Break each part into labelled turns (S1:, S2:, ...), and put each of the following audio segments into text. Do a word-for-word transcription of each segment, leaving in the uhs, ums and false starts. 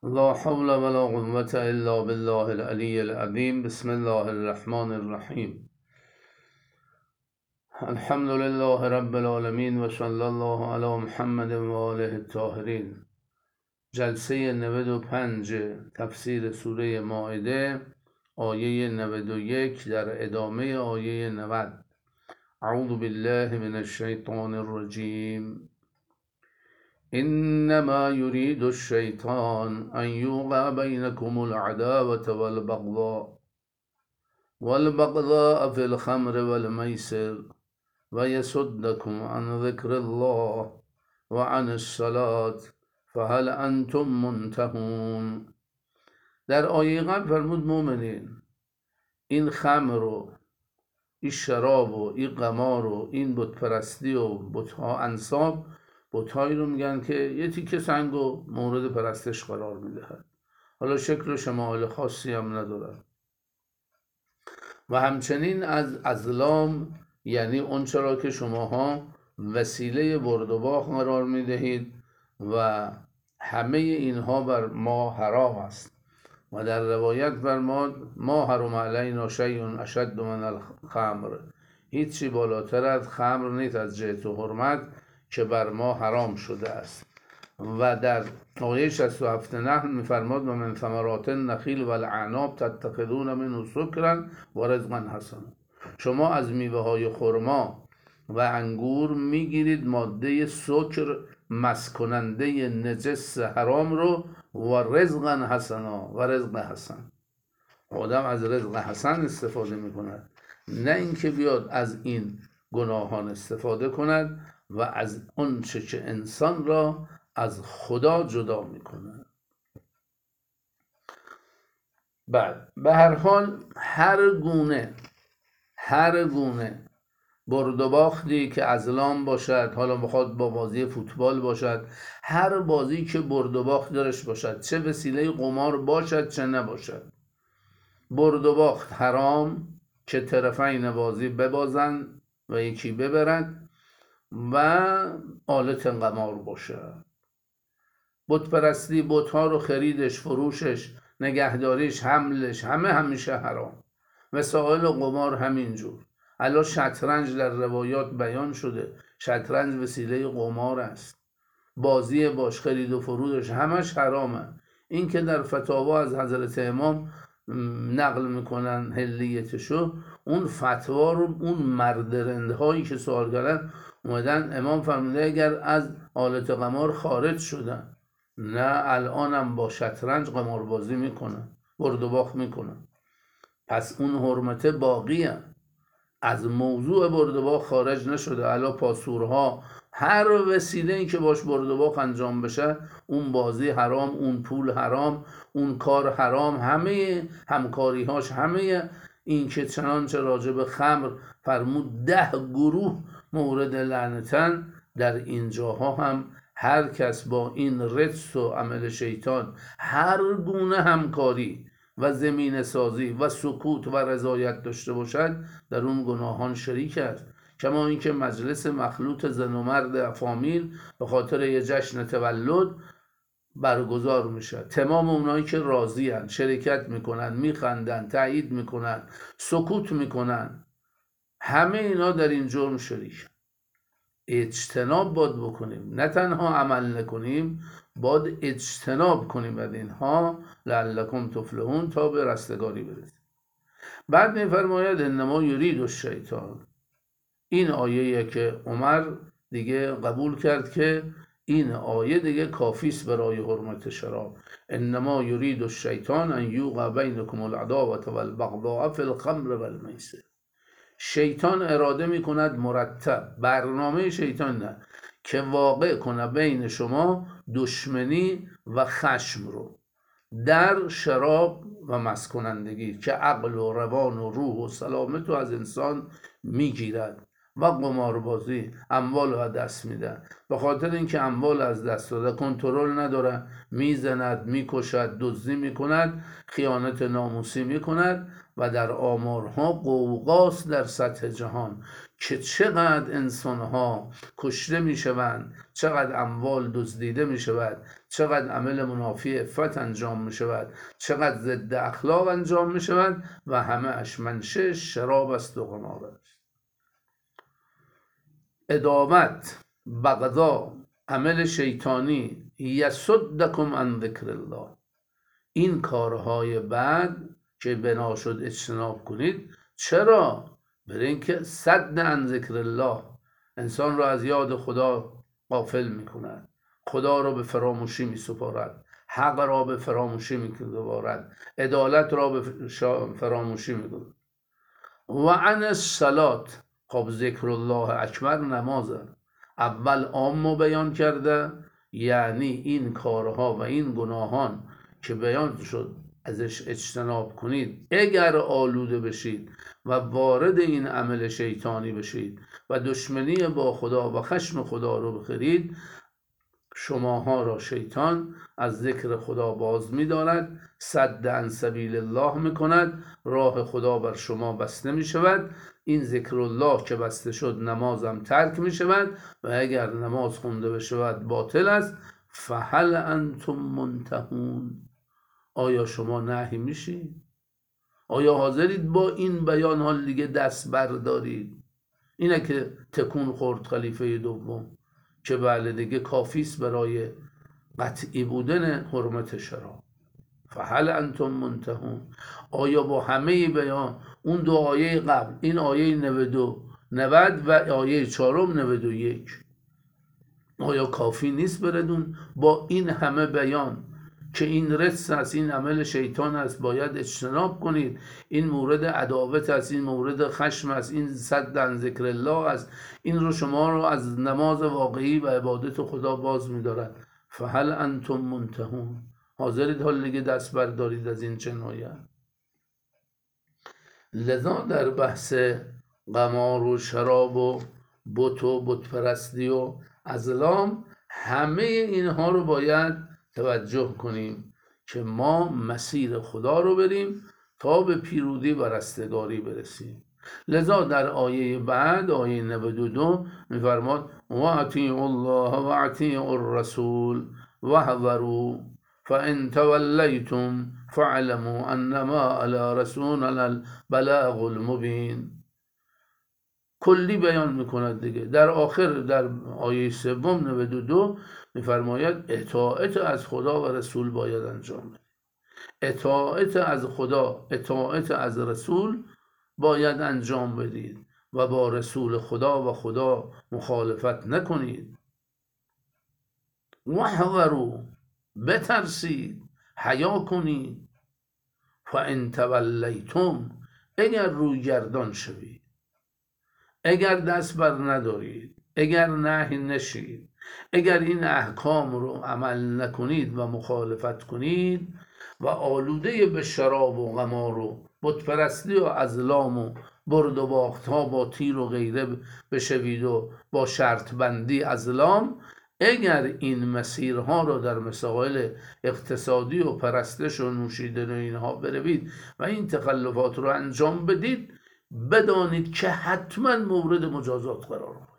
S1: لا حول ولا قوة إلا بالله العلي العظيم. بسم الله الرحمن الرحیم. الحمد لله رب العالمین و صلی الله علی محمد و آله الطاهرین. جلسه نود و پنج تفسیر سوره مائده، آیه نود و یک در ادامه آیه نود. اعوذ بالله من الشیطان الرجیم. إنما يريد الشيطان أن يوقع بينكم العداوة والبغضاء والبغضاء في الخمر والميسر ويصدكم عن ذكر الله وعن الصلاة فهل أنتم منتهون. در آیه قبل فرمود مؤمنین این خمر و این شراب و این قمار و این بت پرستی و بتها انصاب، بتهایی رو میگن که یه تیکه سنگ و مورد پرستش قرار میدهد. حالا شکل و شمایل خاصی هم ندارد. و همچنین از ازلام، یعنی اون چرا که شماها وسیله برد و باخت قرار میدهید و همه اینها بر ما حرام است. و در روایت فرمود ما حرم علینا شیء اشد من الخمر، هیچی بالاتر از خمر نیست از جهت و حرمت که بر ما حرام شده است. و در آیه شصت و هفت نحل می‌فرماد و من ثمرات النخیل والاعناب تتخذون منه سکرا و رزقا حسنا، شما از میوه های خرما و انگور میگیرید ماده سکر مست کننده نجس حرام رو و رزقا حسنا و رزق حسن. آدم از رزق حسن استفاده میکند، نه اینکه بیاد از این گناهان استفاده کند و از اون چه که انسان را از خدا جدا میکنه. بعد به هر حال هر گونه هر گونه برد و باختی که ازلام باشد، حالا بخواد با بازی فوتبال باشد، هر بازی که برد و باخت درش باشد، چه وسیله قمار باشد چه نباشد، برد و باخت حرام که طرفین بازی ببازند و یکی ببرد و آلت قمار باشد. بت پرستی، بت ها رو خریدش، فروشش، نگهداریش، حملش، همه همیشه حرام. وسایل قمار همینجور. الان شطرنج در روایات بیان شده، شطرنج وسیله قمار است. بازی باش، خرید و فروشش همش حرامه. این که در فتاوا از حضرت امام نقل میکنن هلیتشو، اون فتوا رو اون مردرندهایی که سوال کردن اومدن امام فرموده اگر از آلت قمار خارج شدن، نه الانم با شطرنج قمار بازی میکنن، برد و باخت میکنن، پس اون حرمت باقی هم. از موضوع برد و باخت خارج نشده. الان پاسورها، هر وسیله‌ای که باش برد و باخت انجام بشه، اون بازی حرام، اون پول حرام، اون کار حرام، همه همکاریهاش، همه این که چنانچه راجع به خمر فرمود ده گروه مورد لعنتن، در اینجاها هم هر کس با این رجس و عمل شیطان هر گونه همکاری و زمین سازی و سکوت و رضایت داشته باشد، در اون گناهان شریک است. کما اینکه مجلس مخلوط زن و مرد فامیل به خاطر یه جشن تولد برگزار میشه، تمام اونایی که راضی هن، شرکت میکنن، میخندن، تایید میکنن، سکوت میکنن، همه اینا در این جرم شریک. اجتناب باید بکنیم، نه تنها عمل نکنیم، باید اجتناب کنیم از اینها لعلکم تفلحون، تا به رستگاری برسیم. بعد میفرماید انما یرید الشیطان. این آیه که عمر دیگه قبول کرد که این آیه دیگه کافیست برای حرمت شراب. انما یرید الشیطان ان یوقع بینکم العداوة والبغضاء فی الخمر والمیسر. شیطان اراده میکند مرتب، برنامه شیطان نه، که واقع کنه بین شما دشمنی و خشم رو در شراب و مسکنندگی که عقل و روان و روح و سلامت رو از انسان میگیرد و قماربازی اموال رو از دست میدن. به خاطر اینکه اموال از دست داده، کنترل نداره، میزند، میکشد، دزدی میکند، خیانت ناموسی میکند و در آمارها قوقاست در سطح جهان که چقدر انسانها کشته میشوند، چقدر اموال دزدیده میشود، چقدر عمل منافی عفت انجام میشود، چقدر ضد اخلاق انجام میشود و همه اش منشه شراب است و قمار است. ادامت، بغضا، عمل شیطانی، یصدکم عن ذکر الله، این کارهای بد که بنا شد اجتناب کنید. چرا؟ برای اینکه صد عن ذکر الله، انسان را از یاد خدا غافل میکند، خدا را به فراموشی میسپارد، حق را به فراموشی میسپارد، عدالت را به فراموشی میگذارد. و عن الصلات، خب ذکر الله اکبر نمازه، اول عامو بیان کرده، یعنی این کارها و این گناهان که بیان شد ازش اجتناب کنید. اگر آلوده بشید و وارد این عمل شیطانی بشید و دشمنی با خدا و خشم خدا رو بخرید، شماها را شیطان از ذکر خدا باز می دارد، صد عن سبیل الله می کند، راه خدا بر شما بسته می شود. این ذکر الله که بسته شد نمازم ترک می شود و اگر نماز خونده بشود باطل است. فهل انتم منتهون، آیا شما نهی میشید؟ آیا حاضرید با این بیان حال دیگه دست بردارید؟ اینه که تکون خورد خلیفه دوم که بله دیگه کافیست برای قطعی بودن حرمت شراب. فهل انتم منتهون، آیا با همه بیان اون دو آیه قبل، این آیه نود و نود و آیه چهارم نود و یک، آیا کافی نیست بردون با این همه بیان که این رجس است، این عمل شیطان است، باید اجتناب کنید، این مورد عداوت است، این مورد خشم است، این صد عن ذکر الله است، این رو شما رو از نماز واقعی و عبادت خدا باز می‌دارد. فهل انتم منتهون، حاضرید حال دیگه دست بردارید از این جنایت؟ لذا در بحث قمار و شراب و بت و بتپرستی و ازلام، همه اینها رو باید توجه کنیم که ما مسیر خدا رو بریم تا به پیروزی و رستگاری برسیم. لذا در آیه بعد، آیه نود و دو میفرماد و اطیعوا الله و اطیعوا الرسول واحذروا فان تولیتم فاعلموا انما علی رسولنا البلاغ المبین. کلی بیان میکند دیگه. در آخر در آیه سوم نود و دو میفرماید اطاعت از خدا و رسول باید انجام بدید. اطاعت از خدا، اطاعت از رسول باید انجام بدید و با رسول خدا و خدا مخالفت نکنید. واحذروا، بترسید، حیا کنید. فان تولیتم، اگر رویگردان شوید، اگر دست بر ندارید، اگر نهی نشید، اگر این احکام رو عمل نکنید و مخالفت کنید و آلوده به شراب و قمار و بتپرستی و ازلام و برد و باخت ها با تیر و غیره بشوید و با شرط بندی ازلام، اگر این مسیرها رو در مسائل اقتصادی و پرستش و نوشیدن و اینها بروید و این تخلفات رو انجام بدید، بدانید که حتما مورد مجازات قرار می‌گیرید.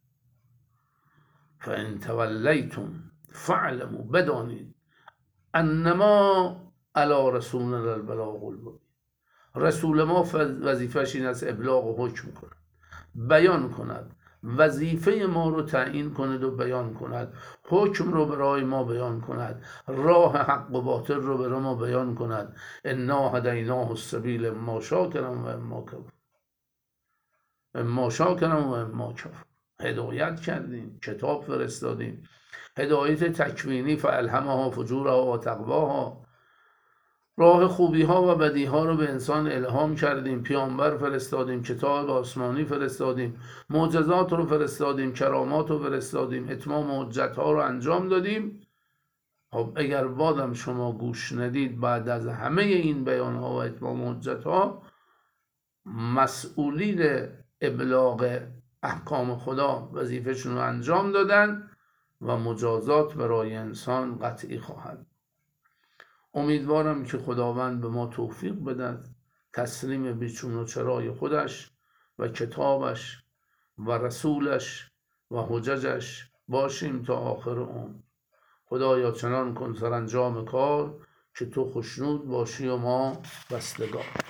S1: فان تولیتم فاعلموا، بدانید انما علی رسولنا البلاغ المبین، رسول ما وظیفه‌اش این است ابلاغ و حکم کند، بیان کند، وظیفه ما رو تعیین کند و بیان کند، حکم رو برای ما بیان کند، راه حق و باطل رو برای ما بیان کند. انا هدیناه السبیل اما شاکرا و اما کفور، اما شاکرا و اما کفور. هدایت کردیم، کتاب فرستادیم، هدایت تکوینی فالهمها فجورها و تقواها، راه خوبی ها و بدی ها رو به انسان الهام کردیم، پیامبر فرستادیم، کتاب آسمانی فرستادیم، معجزات رو فرستادیم، کرامات رو فرستادیم، اتمام حجت ها رو انجام دادیم. خب اگر بازم شما گوش ندید بعد از همه این بیان ها و اتمام حجت ها، مسئولین ابلاغ احکام خدا وظیفهشون رو انجام دادن و مجازات برای انسان قطعی خواهد. امیدوارم که خداوند به ما توفیق بدهد تسلیم بیچون و چرای خودش و کتابش و رسولش و حججش باشیم تا آخر عمر. خدایا چنان کن سرانجام کار که تو خوشنود باشی و ما بستگار.